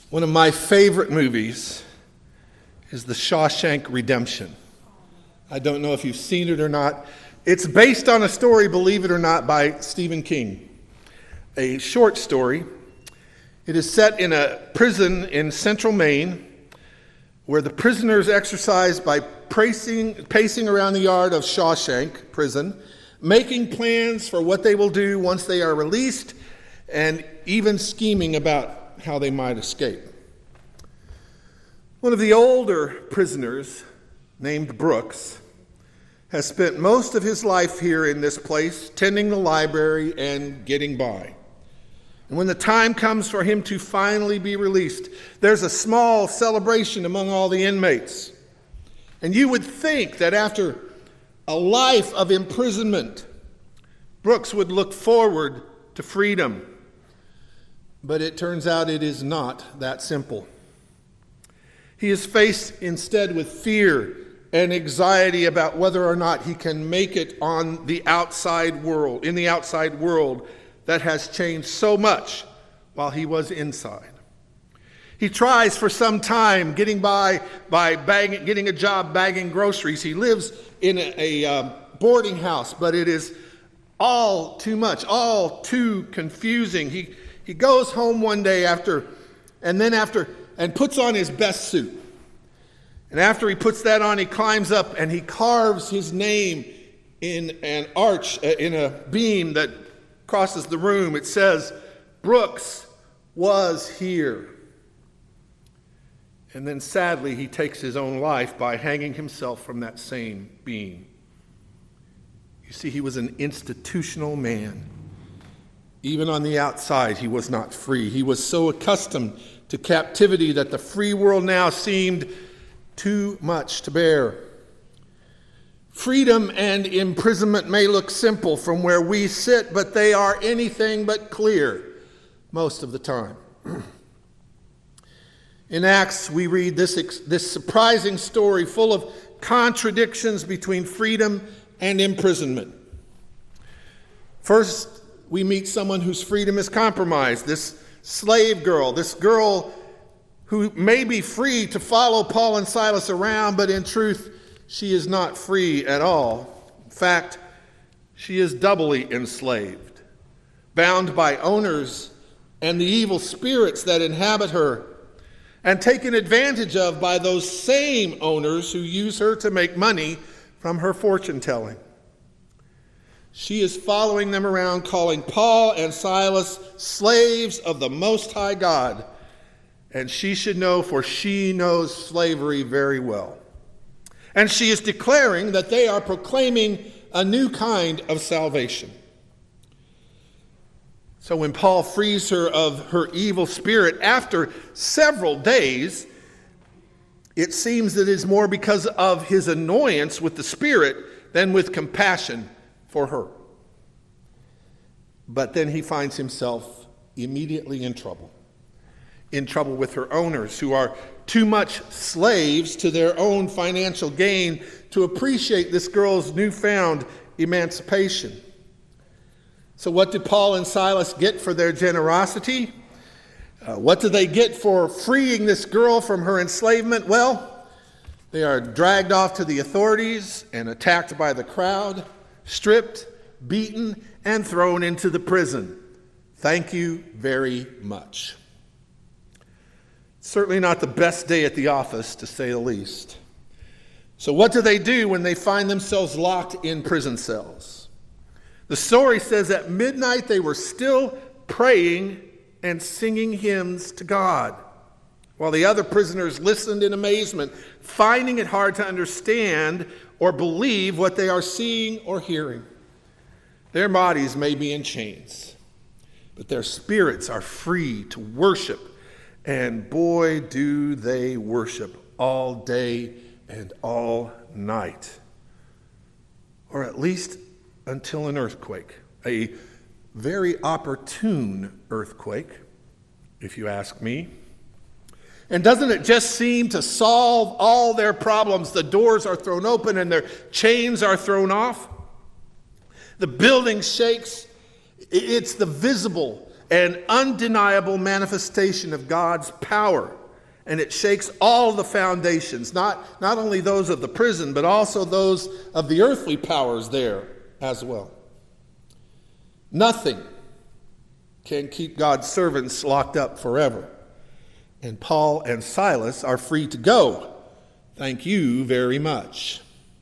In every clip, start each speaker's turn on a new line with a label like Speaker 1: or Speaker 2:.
Speaker 1: One of my favorite movies is The Shawshank Redemption. I don't know if you've seen it or not. It's based on a story, believe it or not, by Stephen King, a short story. It is set in a prison in central Maine where the prisoners exercise by pacing around the yard of Shawshank prison, making plans for what they will do once they are released, and even scheming about how they might escape. One of the older prisoners, named Brooks, has spent most of his life here in this place, tending the library and getting by. And when the time comes for him to finally be released, there's a small celebration among all the inmates. And you would think that after a life of imprisonment, Brooks would look forward to freedom. But it turns out it is not that simple. He is faced instead with fear and anxiety about whether or not he can make it on the outside world, in the outside world that has changed so much while he was inside. He tries for some time getting by getting a job bagging groceries. He lives in a boarding house, but it is all too much, all too confusing. He goes home one day and puts on his best suit. And after he puts that on, he climbs up and he carves his name in an arch, in a beam that crosses the room. It says, "Brooks was here." And then sadly, he takes his own life by hanging himself from that same beam. You see, he was an institutional man. Even on the outside, he was not free. He was so accustomed to captivity that the free world now seemed too much to bear. Freedom and imprisonment may look simple from where we sit, but they are anything but clear most of the time. In Acts, we read this surprising story full of contradictions between freedom and imprisonment. First, we meet someone whose freedom is compromised, this slave girl, this girl who may be free to follow Paul and Silas around, but in truth, she is not free at all. In fact, she is doubly enslaved, bound by owners and the evil spirits that inhabit her, and taken advantage of by those same owners who use her to make money from her fortune-telling. She is following them around, calling Paul and Silas slaves of the Most High God. And she should know, for she knows slavery very well. And she is declaring that they are proclaiming a new kind of salvation. So when Paul frees her of her evil spirit after several days, it seems that it is more because of his annoyance with the spirit than with compassion for her. But then he finds himself immediately in trouble with her owners, who are too much slaves to their own financial gain to appreciate this girl's newfound emancipation. So what did Paul and Silas get for their generosity? What do they get for freeing this girl from her enslavement? Well, they are dragged off to the authorities and attacked by the crowd, stripped, beaten, and thrown into the prison. Thank you very much. Certainly not the best day at the office, to say the least. So what do they do when they find themselves locked in prison cells? The story says at midnight they were still praying and singing hymns to God, while the other prisoners listened in amazement, finding it hard to understand or believe what they are seeing or hearing. Their bodies may be in chains, but their spirits are free to worship. And boy, do they worship all day and all night. Or at least until an earthquake, a very opportune earthquake, if you ask me. And doesn't it just seem to solve all their problems? The doors are thrown open and their chains are thrown off. The building shakes. It's the visible an undeniable manifestation of God's power. And it shakes all the foundations, not only those of the prison, but also those of the earthly powers there as well. Nothing can keep God's servants locked up forever. And Paul and Silas are free to go. Thank you very much.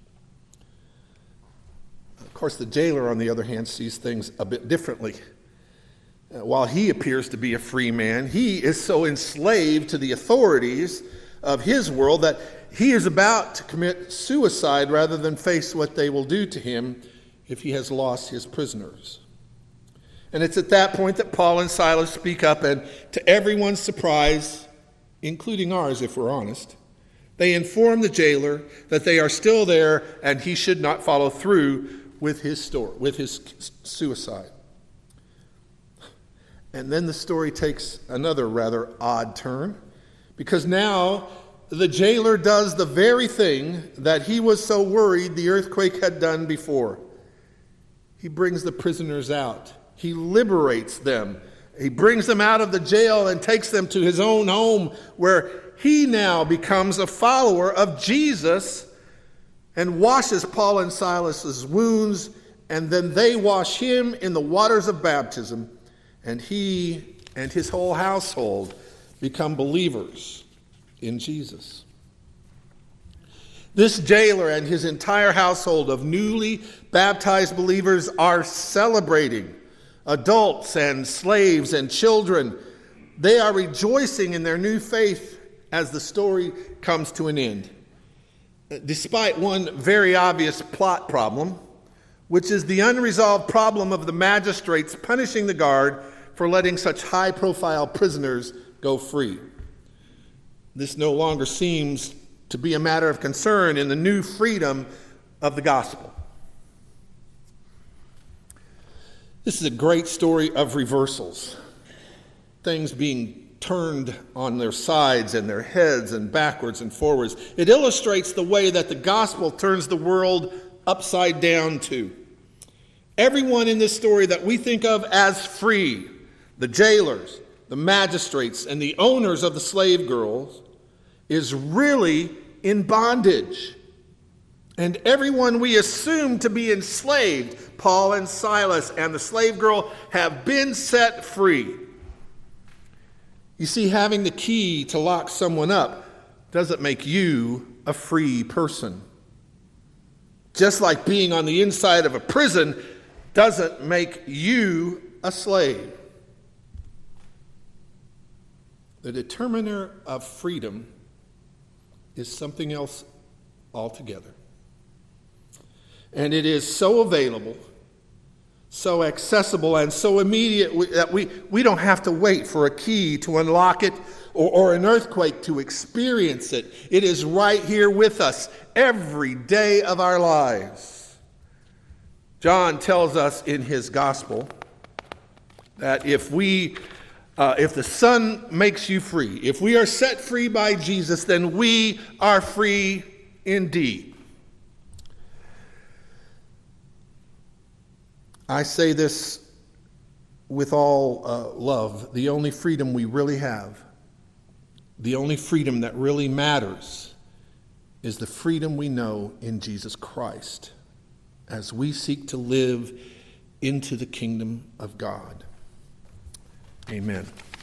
Speaker 1: Of course, the jailer, on the other hand, sees things a bit differently. While he appears to be a free man, he is so enslaved to the authorities of his world that he is about to commit suicide rather than face what they will do to him if he has lost his prisoners. And it's at that point that Paul and Silas speak up, and to everyone's surprise, including ours if we're honest, they inform the jailer that they are still there and he should not follow through with his suicide. And then the story takes another rather odd turn, because now the jailer does the very thing that he was so worried the earthquake had done before. He brings the prisoners out. He liberates them. He brings them out of the jail and takes them to his own home, where he now becomes a follower of Jesus and washes Paul and Silas's wounds, and then they wash him in the waters of baptism. And he and his whole household become believers in Jesus. This jailer and his entire household of newly baptized believers are celebrating. Adults and slaves and children, they are rejoicing in their new faith as the story comes to an end. Despite one very obvious plot problem, which is the unresolved problem of the magistrates punishing the guard for letting such high-profile prisoners go free. This no longer seems to be a matter of concern in the new freedom of the gospel. This is a great story of reversals, things being turned on their sides and their heads and backwards and forwards. It illustrates the way that the gospel turns the world upside down too. Everyone in this story that we think of as free, the jailers, the magistrates, and the owners of the slave girls, is really in bondage. And everyone we assume to be enslaved, Paul and Silas and the slave girl, have been set free. You see, having the key to lock someone up doesn't make you a free person. Just like being on the inside of a prison doesn't make you a slave. The determiner of freedom is something else altogether. And it is so available, so accessible, and so immediate that we don't have to wait for a key to unlock it or an earthquake to experience it. It is right here with us every day of our lives. John tells us in his gospel that if the Son makes you free, if we are set free by Jesus, then we are free indeed. I say this with all love. The only freedom we really have, the only freedom that really matters, is the freedom we know in Jesus Christ as we seek to live into the kingdom of God. Amen.